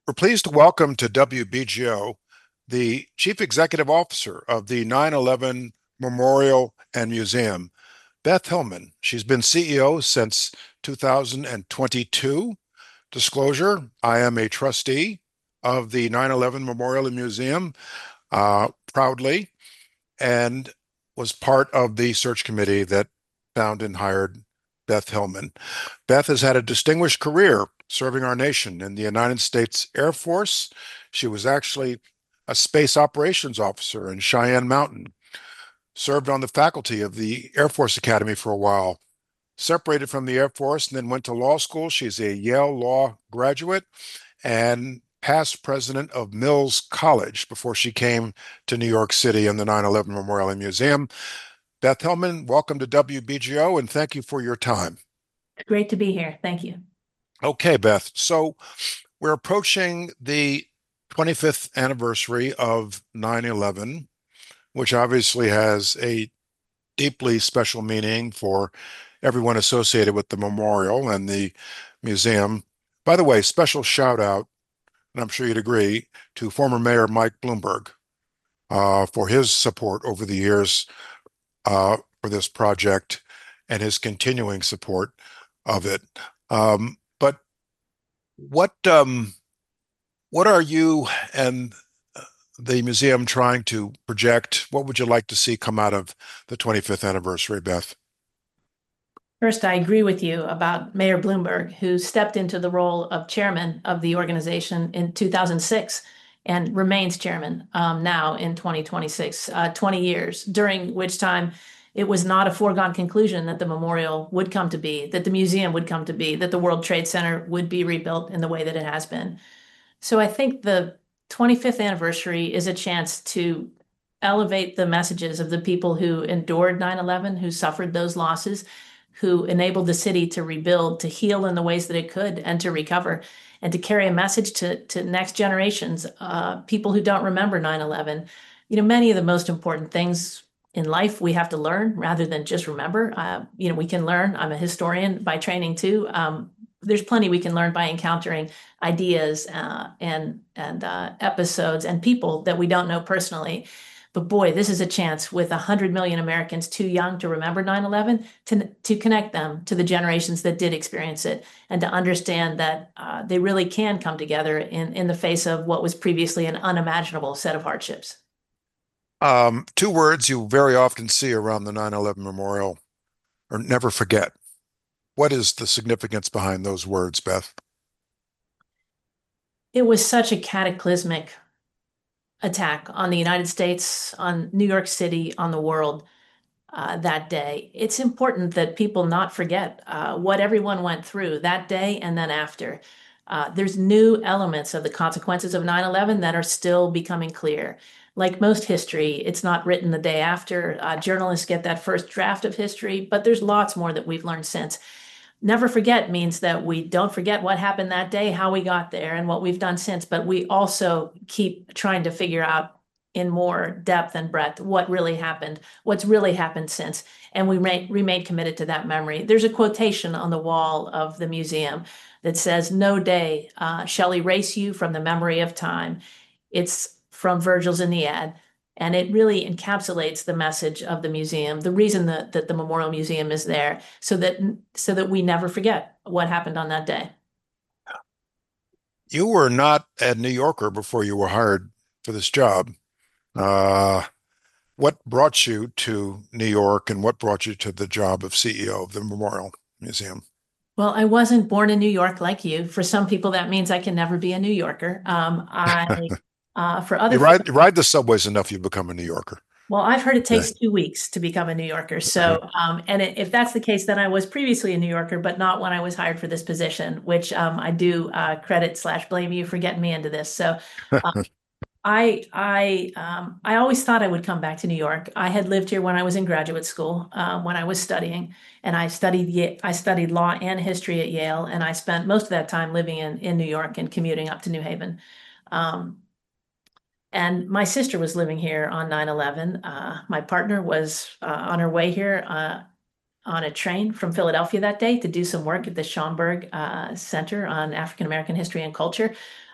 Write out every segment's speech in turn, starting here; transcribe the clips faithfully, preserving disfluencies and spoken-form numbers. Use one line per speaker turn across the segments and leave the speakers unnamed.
We're pleased to welcome to W B G O the Chief Executive Officer of the nine eleven Memorial and Museum, Beth Hillman. She's been C E O since two thousand twenty-two. Disclosure, I am a trustee of the nine eleven Memorial and Museum, uh, proudly, and was part of the search committee that found and hired Beth Hillman. Beth has had a distinguished career serving our nation in the United States Air Force. She was actually a space operations officer in Cheyenne Mountain, served on the faculty of the Air Force Academy for a while, separated from the Air Force, and then went to law school. She's a Yale Law graduate and past president of Mills College before she came to New York City and the nine eleven Memorial and Museum. Beth Hillman, welcome to W B G O, and thank you for your time.
Great to be here. Thank you.
Okay, Beth. So we're approaching the twenty-fifth anniversary of nine eleven, which obviously has a deeply special meaning for everyone associated with the memorial and the museum. By the way, special shout out, and I'm sure you'd agree, to former Mayor Mike Bloomberg uh, for his support over the years uh, for this project and his continuing support of it. Um, but what um, what are you and the museum trying to project? What would you like to see come out of the twenty-fifth anniversary, Beth?
First, I agree with you about Mayor Bloomberg, who stepped into the role of chairman of the organization in two thousand six and remains chairman um, now in twenty twenty-six, uh, twenty years, during which time it was not a foregone conclusion that the memorial would come to be, that the museum would come to be, that the World Trade Center would be rebuilt in the way that it has been. So I think the twenty-fifth anniversary is a chance to elevate the messages of the people who endured nine eleven, who suffered those losses, who enabled the city to rebuild, to heal in the ways that it could, and to recover, and to carry a message to, to next generations, uh, people who don't remember nine eleven. You know, many of the most important things in life we have to learn rather than just remember. Uh, you know, we can learn. I'm a historian by training too. Um, there's plenty we can learn by encountering ideas uh, and and uh, episodes and people that we don't know personally. But boy, this is a chance with one hundred million Americans too young to remember nine eleven to, to connect them to the generations that did experience it and to understand that uh, they really can come together in, in the face of what was previously an unimaginable set of hardships.
Um, two words you very often see around the nine eleven memorial are never forget. What is the significance behind those words, Beth?
It was such a cataclysmic attack on the United States, on New York City, on the world uh, that day. It's important that people not forget uh, what everyone went through that day and then after. Uh, there's new elements of the consequences of nine eleven that are still becoming clear. Like most history, it's not written the day after. Uh, journalists get that first draft of history, but there's lots more that we've learned since. Never forget means that we don't forget what happened that day, how we got there, and what we've done since, but we also keep trying to figure out in more depth and breadth what really happened, what's really happened since, and we remain committed to that memory. There's a quotation on the wall of the museum that says, "No day uh, shall erase you from the memory of time." It's from Virgil's Aeneid. And it really encapsulates the message of the museum, the reason that, that the Memorial Museum is there, so that so that we never forget what happened on that day.
You were not a New Yorker before you were hired for this job. Uh, what brought you to New York and what brought you to the job of C E O of the Memorial Museum?
Well, I wasn't born in New York like you. For some people, that means I can never be a New Yorker. Um, I, uh, for other
You
folks,
ride you ride the subways enough, you become a New Yorker.
well, I've heard it
Yeah.
takes two weeks to become a New Yorker. So, um, and it, if that's the case, then I was previously a New Yorker, but not when I was hired for this position, which um, I do uh, credit slash blame you for getting me into this. So, uh, I I um, I always thought I would come back to New York. I had lived here when I was in graduate school, uh, when I was studying, and I studied I studied law and history at Yale, and I spent most of that time living in in New York and commuting up to New Haven. Um, and my sister was living here on nine eleven. Uh, my partner was uh, on her way here uh, on a train from Philadelphia that day to do some work at the Schomburg uh, Center on African American History and Culture.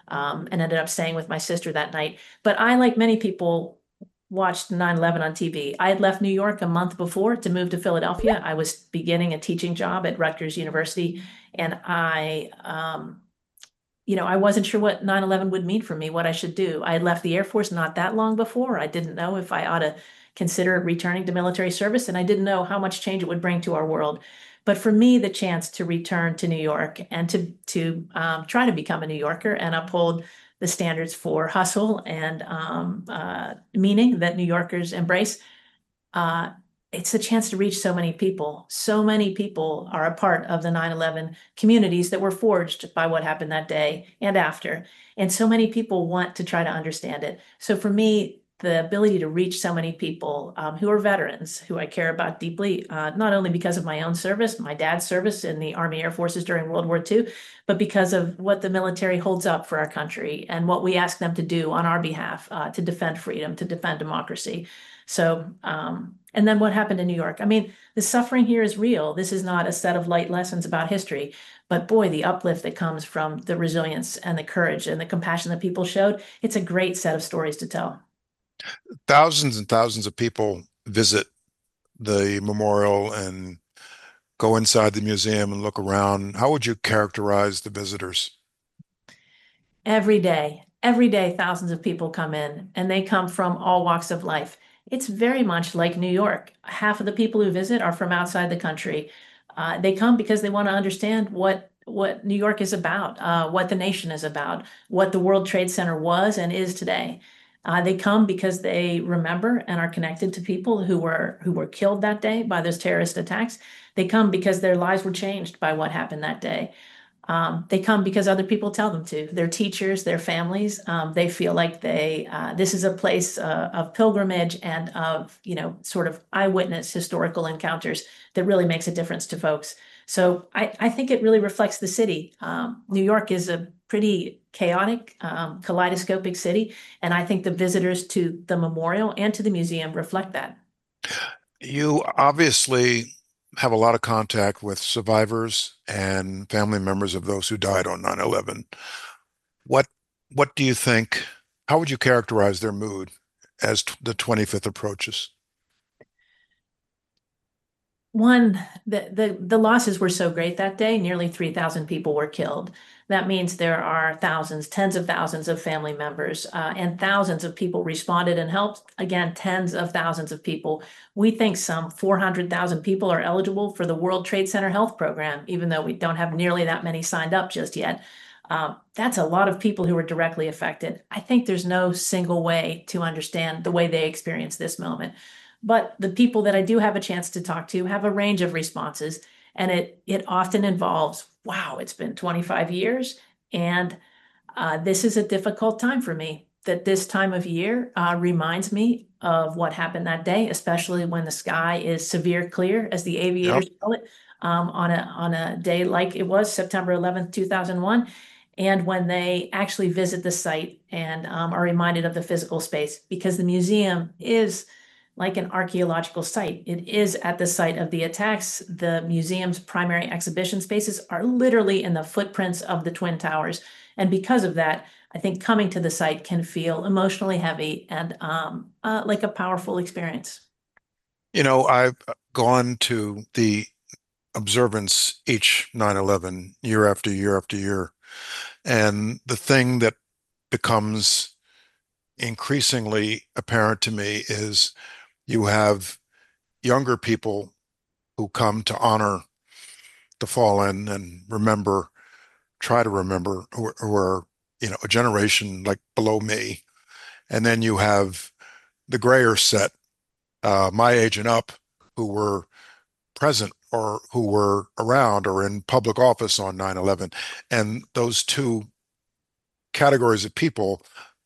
um, and ended up staying with my sister that night. But I, like many people, watched nine eleven on T V. I had left New York a month before to move to Philadelphia. I was beginning a teaching job at Rutgers University, and I, um, you know, I wasn't sure what nine eleven would mean for me, what I should do. I had left the Air Force not that long before. I didn't know if I ought to consider returning to military service, and I didn't know how much change it would bring to our world. But for me, the chance to return to New York and to to um, try to become a New Yorker and uphold the standards for hustle and um, uh, meaning that New Yorkers embrace, uh, it's a chance to reach so many people. So many people are a part of the nine eleven communities that were forged by what happened that day and after. And so many people want to try to understand it. So for me, the ability to reach so many people um, who are veterans, who I care about deeply, uh, not only because of my own service, my dad's service in the Army Air Forces during World War Two, but because of what the military holds up for our country and what we ask them to do on our behalf uh, to defend freedom, to defend democracy. So, um, and then what happened in New York? I mean, the suffering here is real. This is not a set of light lessons about history, but boy, the uplift that comes from the resilience and the courage and the compassion that people showed, it's a great set of stories to tell.
Thousands and thousands of people visit the memorial and go inside the museum and look around. How would you characterize the visitors?
Every day, every day, thousands of people come in and they come from all walks of life. It's very much like New York. Half of the people who visit are from outside the country. Uh, they come because they want to understand what what New York is about, uh, what the nation is about, what the World Trade Center was and is today. Uh, they come because they remember and are connected to people who were who were killed that day by those terrorist attacks. They come because their lives were changed by what happened that day. Um, they come because other people tell them to. Their teachers, their families, um, they feel like they uh, this is a place uh, of pilgrimage and of, you know, sort of eyewitness historical encounters that really makes a difference to folks. So I, I think it really reflects the city. Um, New York is a pretty chaotic, um, kaleidoscopic city, and I think the visitors to the memorial and to the museum reflect that.
You obviously have a lot of contact with survivors and family members of those who died on nine eleven. What what do you think? How would you characterize their mood as t the twenty-fifth approaches?
One, the, the, the losses were so great that day. Nearly three thousand people were killed. That means there are thousands, tens of thousands of family members, uh, and thousands of people responded and helped. Again, tens of thousands of people. We think some four hundred thousand people are eligible for the World Trade Center Health Program, even though we don't have nearly that many signed up just yet. Um, that's a lot of people who were directly affected. I think there's no single way to understand the way they experience this moment. But the people that I do have a chance to talk to have a range of responses, and it it often involves, wow, it's been twenty-five years, and uh, this is a difficult time for me. That this time of year uh, reminds me of what happened that day, especially when the sky is severe clear, as the
Yep.
aviators call it, um, on a on a day like it was September eleventh, two thousand one. And when they actually visit the site and um, are reminded of the physical space, because the museum is like an archaeological site. It is at the site of the attacks. The museum's primary exhibition spaces are literally in the footprints of the Twin Towers. And because of that, I think coming to the site can feel emotionally heavy and um, uh, like a powerful experience.
You know, I've gone to the observance each nine eleven year after year after year. And the thing that becomes increasingly apparent to me is you have younger people who come to honor the fallen and remember, try to remember, who, are- who are, you know, a generation like below me. And then you have the grayer set, uh, my age and up, who were present or who were around or in public office on nine eleven. And those two categories of people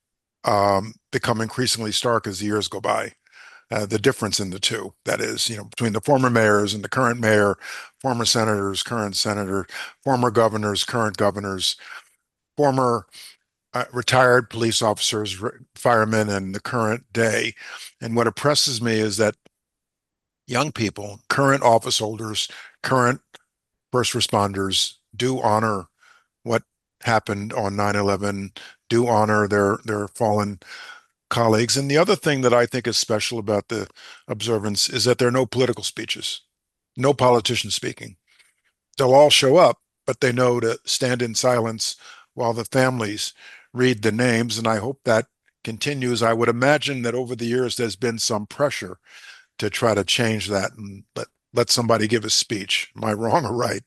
um, become increasingly stark as the years go by. Uh, the difference in the two, that is, you know, between the former mayors and the current mayor, former senators, current senator, former governors, current governors, former uh, retired police officers, firemen, and the current day. And what oppresses me is that young people, current office holders, current first responders do honor what happened on nine eleven do honor their their fallen colleagues. And the other thing that I think is special about the observance is that there are no political speeches, no politician speaking. They'll all show up, but they know to stand in silence while the families read the names. And I hope that continues. I would imagine that over the years, there's been some pressure to try to change that and let, let somebody give a speech. Am I wrong or right?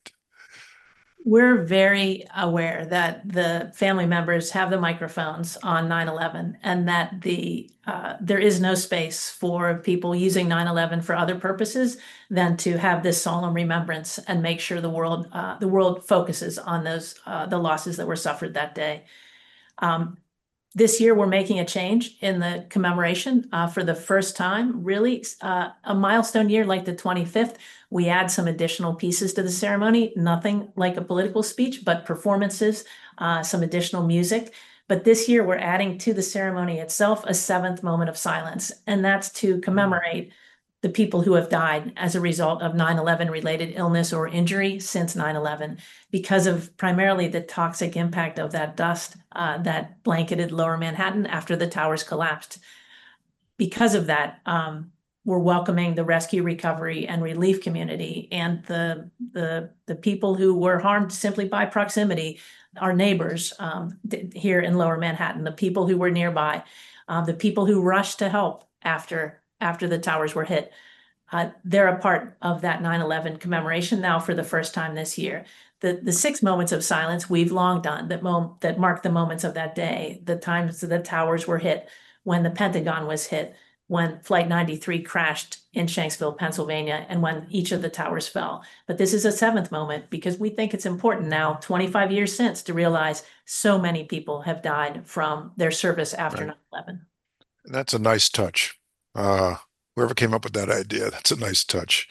We're very aware that the family members have the microphones on nine eleven and that the uh, there is no space for people using nine eleven for other purposes than to have this solemn remembrance and make sure the world uh, the world focuses on those uh, the losses that were suffered that day. Um, this year, we're making a change in the commemoration uh, for the first time, really uh, a milestone year like the twenty-fifth. We add some additional pieces to the ceremony, nothing like a political speech, but performances, uh, some additional music. But this year, we're adding to the ceremony itself a seventh moment of silence, and that's to commemorate the people who have died as a result of nine eleven related illness or injury since nine eleven because of primarily the toxic impact of that dust uh, that blanketed lower Manhattan after the towers collapsed. Because of that, um, we're welcoming the rescue, recovery, and relief community and the, the, the people who were harmed simply by proximity, our neighbors um, here in lower Manhattan, the people who were nearby, uh, the people who rushed to help after after the towers were hit. Uh, they're a part of that nine eleven commemoration now for the first time this year. The, the six moments of silence we've long done that, mo- that mark the moments of that day, the times the towers were hit, when the Pentagon was hit, when Flight ninety-three crashed in Shanksville, Pennsylvania, and when each of the towers fell. But this is a seventh moment because we think it's important now, twenty-five years since, to realize so many people have died from their service after
Right.
nine eleven.
That's a nice touch. Uh, whoever came up with that idea, that's a nice touch.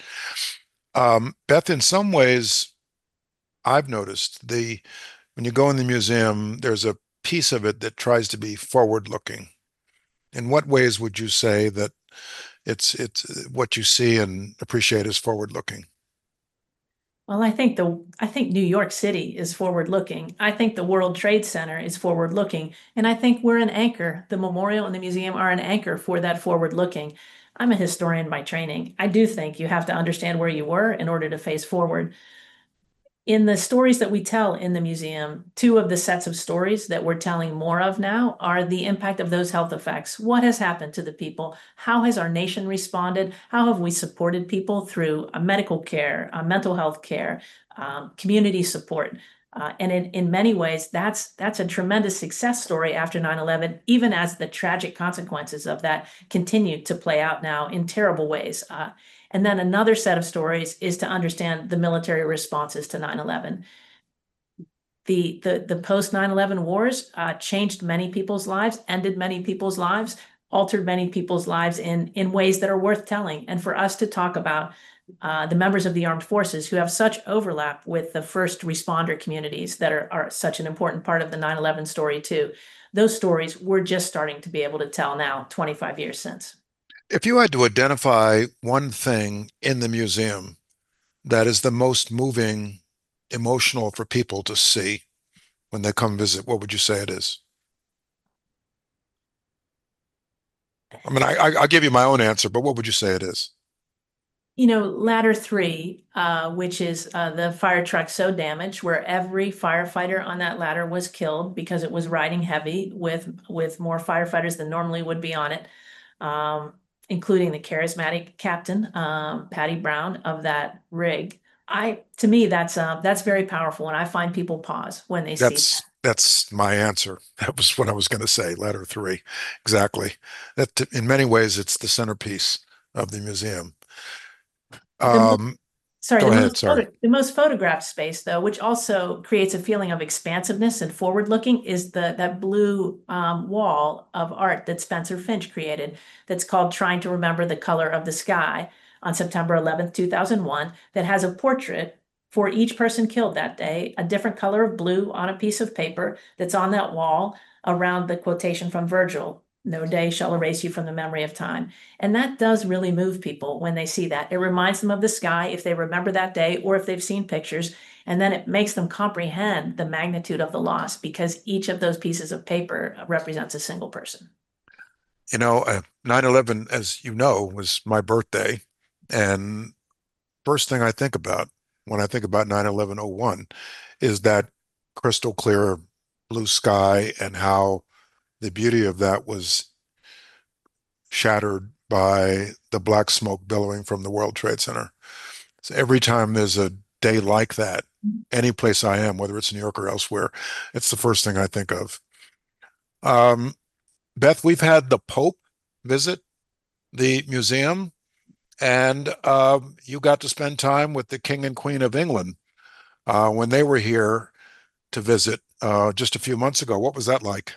Um, Beth, in some ways, I've noticed the when you go in the museum, there's a piece of it that tries to be forward-looking. In what ways would you say that it's it's what you see and appreciate is forward-looking?
Well, I think the I think New York City is forward-looking. I think the World Trade Center is forward-looking, and I think we're an anchor. The memorial and the museum are an anchor for that forward-looking. I'm a historian by training. I do think you have to understand where you were in order to face forward. In the stories that we tell in the museum, two of the sets of stories that we're telling more of now are the impact of those health effects. What has happened to the people? How has our nation responded? How have we supported people through uh, medical care, uh, mental health care, um, community support? Uh, and in, in many ways, that's that's a tremendous success story after nine eleven, even as the tragic consequences of that continue to play out now in terrible ways. Uh, and then another set of stories is to understand the military responses to nine eleven. The, the, the post nine eleven wars uh, changed many people's lives, ended many people's lives, altered many people's lives in, in ways that are worth telling. And for us to talk about uh, the members of the armed forces who have such overlap with the first responder communities that are, are such an important part of the nine eleven story too. Those stories we're just starting to be able to tell now, twenty-five years since.
If you had to identify one thing in the museum that is the most moving, emotional for people to see when they come visit, what would you say it is? I mean, I, I, I'll give you my own answer, but what would you say it is?
You know, ladder three, uh, which is uh, the fire truck so damaged, where every firefighter on that ladder was killed because it was riding heavy with with more firefighters than normally would be on it, um, including the charismatic captain, um, Patty Brown of that rig. I To me, that's uh, that's very powerful, and I find people pause when they see
That's that's my answer. That was what I was going to say, letter three. Exactly. That in many ways it's the centerpiece of the museum.
that. The
Um,
Sorry,
go
the
ahead,
most
sorry.
photo, the most photographed space, though, which also creates a feeling of expansiveness and forward looking, is the that blue um, wall of art that Spencer Finch created. That's called "Trying to Remember the Color of the Sky" on September eleventh, two thousand one. That has a portrait for each person killed that day, a different color of blue on a piece of paper that's on that wall around the quotation from Virgil. No day shall erase you from the memory of time. And that does really move people when they see that. It reminds them of the sky if they remember that day or if they've seen pictures. And then it makes them comprehend the magnitude of the loss because each of those pieces of paper represents a single person.
You know, uh, nine eleven, as you know, was my birthday. And first thing I think about when I think about nine eleven oh one is that crystal clear blue sky and how the beauty of that was shattered by the black smoke billowing from the World Trade Center. So every time there's a day like that, any place I am, whether it's New York or elsewhere, it's the first thing I think of. Um, Beth, we've had the Pope visit the museum, and um, you got to spend time with the King and Queen of England uh, when they were here to visit uh, just a few months ago. What was that like?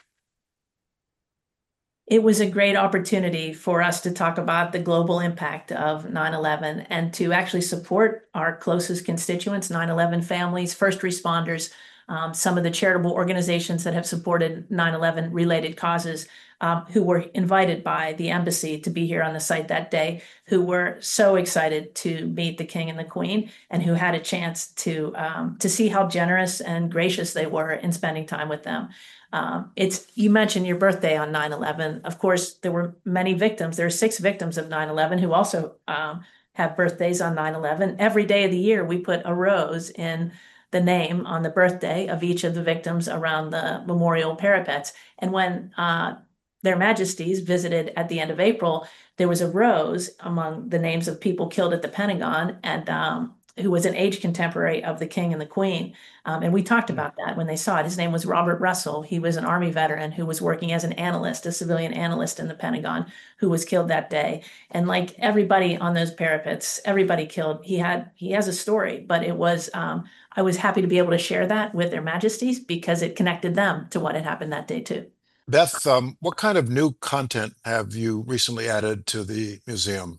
It was a great opportunity for us to talk about the global impact of nine eleven and to actually support our closest constituents, nine eleven families, first responders, um, some of the charitable organizations that have supported nine eleven related causes, um, who were invited by the embassy to be here on the site that day, who were so excited to meet the King and the Queen, and who had a chance to um, to see how generous and gracious they were in spending time with them. Um, it's you mentioned your birthday on nine eleven. Of course, there were many victims. There are six victims of nine eleven who also um, have birthdays on nine eleven. Every day of the year, we put a rose in the name on the birthday of each of the victims around the memorial parapets. And when uh, their majesties visited at the end of April, there was a rose among the names of people killed at the Pentagon, and um, who was an age contemporary of the King and the Queen. Um, and we talked about that when they saw it. His name was Robert Russell. He was an Army veteran who was working as an analyst, a civilian analyst in the Pentagon, who was killed that day. And like everybody on those parapets, everybody killed. He had he has a story, but it was um, I was happy to be able to share that with their majesties because it connected them to what had happened that day too.
Beth, um, what kind of new content have you recently added to the museum?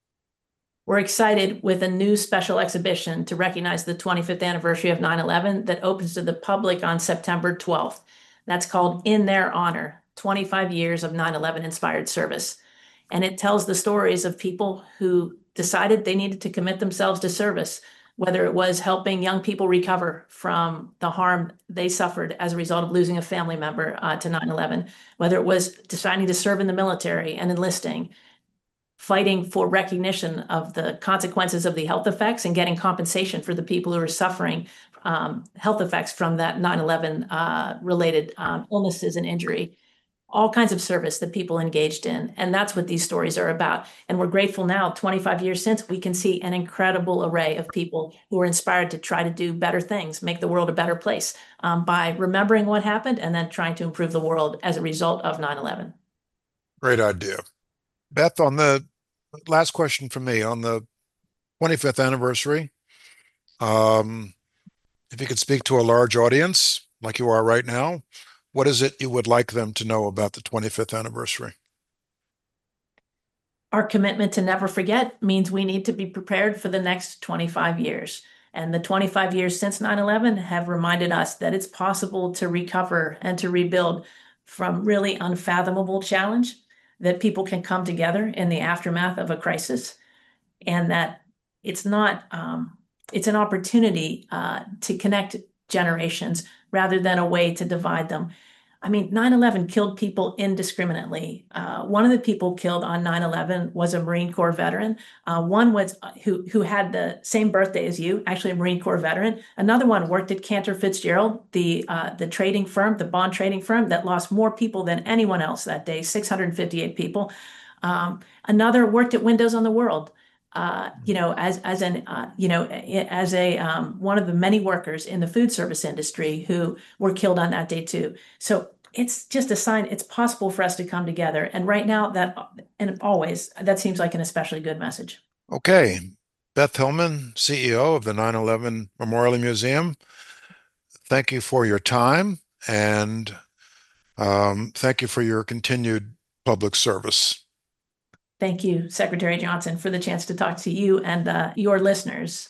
We're excited with a new special exhibition to recognize the twenty-fifth anniversary of nine eleven that opens to the public on September twelfth. That's called In Their Honor, twenty-five years of nine eleven inspired service. And it tells the stories of people who decided they needed to commit themselves to service, whether it was helping young people recover from the harm they suffered as a result of losing a family member uh, to nine eleven, whether it was deciding to serve in the military and enlisting, fighting for recognition of the consequences of the health effects and getting compensation for the people who are suffering um, health effects from that nine eleven uh, related um, illnesses and injury. All kinds of service that people engaged in. And that's what these stories are about. And we're grateful now, twenty-five years since, we can see an incredible array of people who are inspired to try to do better things, make the world a better place um, by remembering what happened and then trying to improve the world as a result of nine eleven.
Great idea. Beth, on the last question from me on the twenty-fifth anniversary, um, if you could speak to a large audience like you are right now, what is it you would like them to know about the twenty-fifth anniversary?
Our commitment to never forget means we need to be prepared for the next twenty-five years. And the twenty-five years since nine eleven have reminded us that it's possible to recover and to rebuild from really unfathomable challenge, that people can come together in the aftermath of a crisis, and that it's not, um, it's an opportunity uh, to connect generations rather than a way to divide them. I mean, nine eleven killed people indiscriminately. Uh, one of the people killed on nine eleven was a Marine Corps veteran. Uh, one was uh, who who had the same birthday as you, actually a Marine Corps veteran. Another one worked at Cantor Fitzgerald, the uh, the trading firm, the bond trading firm that lost more people than anyone else that day, six hundred fifty-eight people. Um, another worked at Windows on the World. Uh, you know, as as an uh, you know, as a um, one of the many workers in the food service industry who were killed on that day too. So it's just a sign it's possible for us to come together. And right now, that and always that seems like an especially good message.
Okay. Beth Hillman, C E O of the nine eleven Memorial Museum, thank you for your time and um, thank you for your continued public service.
Thank you, Secretary Johnson, for the chance to talk to you and uh, your listeners.